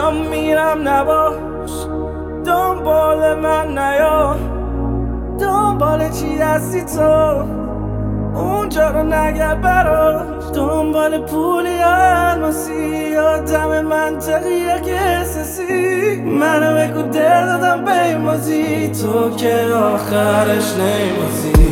جا میرم نباش، دنبال من نیا، دنبال چی هستی تو اونجا رو نگرد براش، دنبال پولی یا الماسی یا دم منطقی یا که احساسی. منو بگو دل دادم به این بازی، تو که آخرش نیبازی.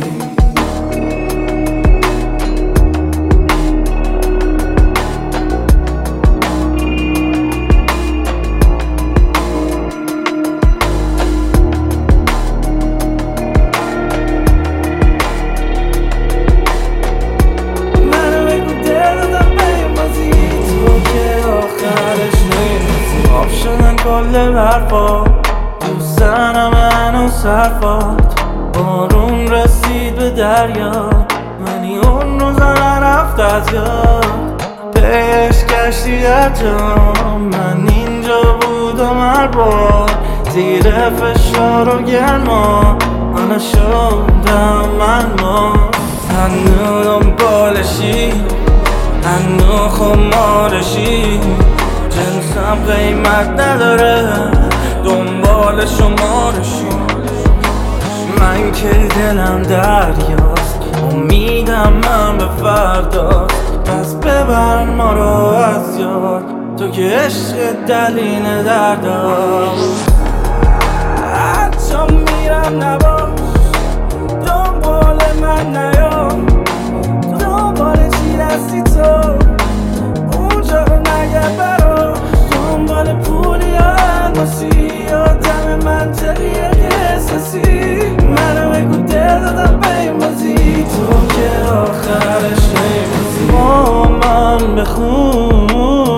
کل برفا دوستنم هنوز حرفات، بارون رسید به دریا ولی اون روزا نرفت از یاد. پیش کشتی در جا من اینجا بودم هر بار، زیر فشار و گرما حالا شدم من ما. هنو دنبالشی، هنو خمارشی، جنسم قیمت نداره دنبال شمارشی. من که دلم دریاست، امیدم من به فرداست، پس ببر ما رو از یاد، تو که عشق دلیل درداست. هر جا میرم نباش، دنبال من نیا، دنبال چی هستی تو اونجا رو نگرد براش، دنبال پولی یا الماسی یا دم منطقی که احساسی. منو بگو دل دادم به این بازی، تو که آخرش نیبازی. با من بخون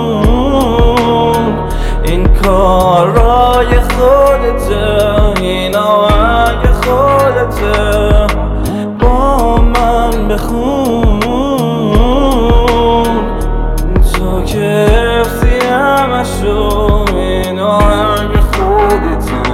این کارای خودته، این آهنگ خودته. با من بخون تو که افتی همشو، این آهنگ خودته.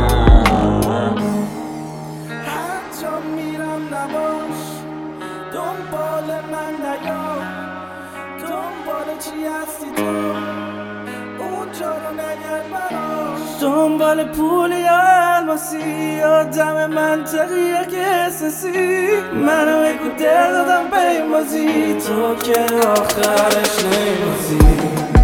هر جا میرم نباش، دنبال من نیا، دنبال چی هستی تو اونجا رو نگرد براش، دنبال پولی یا الماسی یا دم منطقی که احساسی. منو بگو دل دادم به این بازی، تو که آخرش نیبازی.